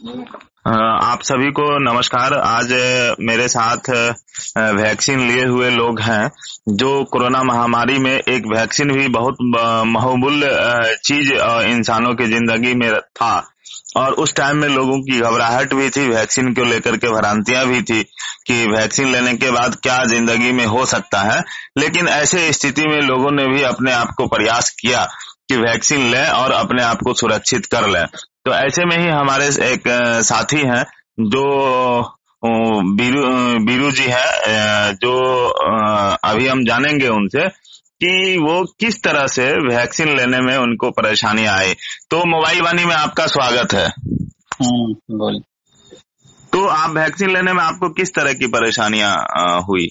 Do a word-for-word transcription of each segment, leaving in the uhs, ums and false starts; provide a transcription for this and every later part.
अ, आप सभी को नमस्कार। आज अ, मेरे साथ अ, वैक्सीन लिए हुए लोग हैं, जो कोरोना महामारी में एक वैक्सीन भी बहुत बहुमूल्य चीज इंसानों की जिंदगी में था, और उस टाइम में लोगों की घबराहट भी थी, वैक्सीन को लेकर के भ्रांतियां भी थी कि वैक्सीन लेने के बाद क्या जिंदगी में हो सकता है। लेकिन ऐसे स्थिति में लोगों ने भी अपने आप को प्रयास किया कि वैक्सीन लें और अपने आप को सुरक्षित कर लें। तो ऐसे में ही हमारे एक साथी हैं जो बीरू बीरू जी हैं, जो अभी हम जानेंगे उनसे कि वो किस तरह से वैक्सीन लेने में उनको परेशानी आई। तो मोबाइल वाणी में आपका स्वागत है। हम्म बोल। तो आप वैक्सीन लेने में आपको किस तरह की परेशानियां हुई?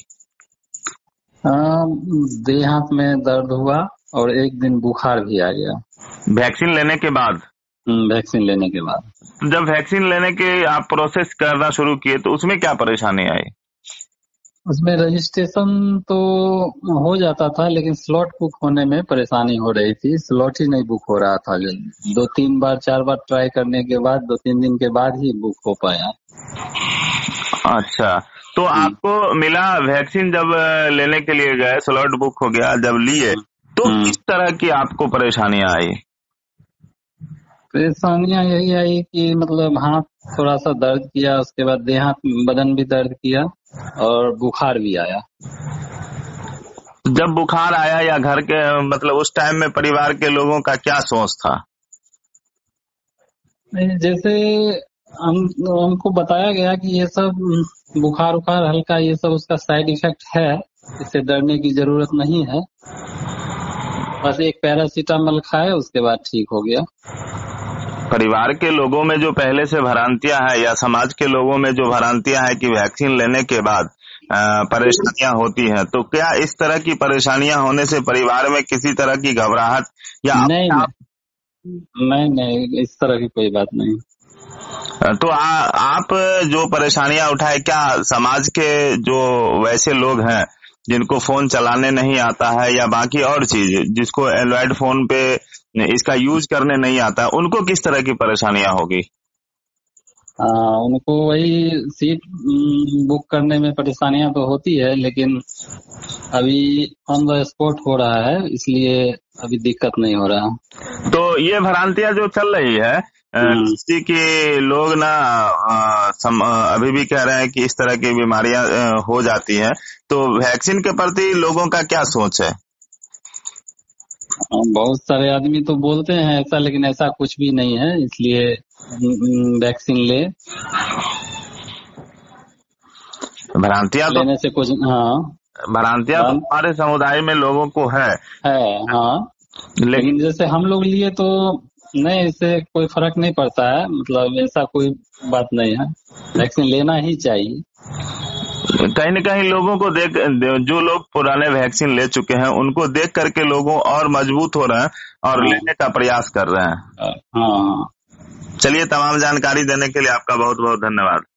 देह हाथ में दर्द हुआ और एक दिन बुखार भी आ गया। वैक्सीन लेने के बाद? वैक्सीन लेने के बाद जब वैक्सीन लेने के आप प्रोसेस करना शुरू किए तो उसमें क्या परेशानी आई? उसमें रजिस्ट्रेशन तो हो जाता था, लेकिन स्लॉट बुक होने में परेशानी हो रही थी। स्लॉट ही नहीं बुक हो रहा था। दो तीन बार चार बार ट्राई करने के बाद दो तीन दिन के बाद ही बुक हो पाया। अच्छा, तो आपको मिला वैक्सीन, जब लेने के लिए गए, स्लॉट बुक हो गया, जब लिए तो किस तरह की आपको परेशानियां आई? परेशानियां यही आई कि मतलब हाथ थोड़ा सा दर्द किया, उसके बाद देह हाथ बदन भी दर्द किया और बुखार भी आया। जब बुखार आया या घर के मतलब उस टाइम में परिवार के लोगों का क्या सोच था? जैसे हम हमको बताया गया कि ये सब बुखार उखार हल्का, ये सब उसका साइड इफेक्ट है, इससे डरने की जरूरत नहीं है। बस एक पैरासीटामोल खाए, उसके बाद ठीक हो गया। परिवार के लोगों में जो पहले से भ्रांतियां है या समाज के लोगों में जो भ्रांतियां है कि वैक्सीन लेने के बाद परेशानियां होती हैं, तो क्या इस तरह की परेशानियां होने से परिवार में किसी तरह की घबराहट या नहीं आप... नहीं नहीं इस तरह की कोई बात नहीं। तो आ, आप जो परेशानियां उठाए, क्या समाज के जो वैसे लोग हैं जिनको फोन चलाने नहीं आता है या बाकी और चीज, जिसको एंड्रॉइड फोन पे इसका यूज करने नहीं आता, उनको किस तरह की परेशानियां होगी? आ, उनको वही सीट बुक करने में परेशानियां तो होती है, लेकिन अभी ऑन द स्पॉट हो रहा है, इसलिए अभी दिक्कत नहीं हो रहा। तो ये भ्रांतियां जो चल रही है जिससे कि लोग ना अभी भी कह रहे हैं कि इस तरह की बीमारियां हो जाती हैं, तो वैक्सीन के प्रति लोगों का क्या सोच है? बहुत सारे आदमी तो बोलते हैं ऐसा, लेकिन ऐसा कुछ भी नहीं है, इसलिए वैक्सीन ले। भ्रांतियां तो लेने से कुछ हाँ भ्रांतियां तो हमारे समुदाय में लोगों को है है हाँ, लेकिन जैसे हम लोग लिए तो नहीं, इससे कोई फर्क नहीं पड़ता है, मतलब ऐसा कोई बात नहीं है। वैक्सीन लेना ही चाहिए। कहीं न कहीं लोगों को देख, जो लोग पुराने वैक्सीन ले चुके हैं उनको देख करके लोगों और मजबूत हो रहे हैं और हाँ। लेने का प्रयास कर रहे हैं। हाँ। चलिए, तमाम जानकारी देने के लिए आपका बहुत बहुत धन्यवाद।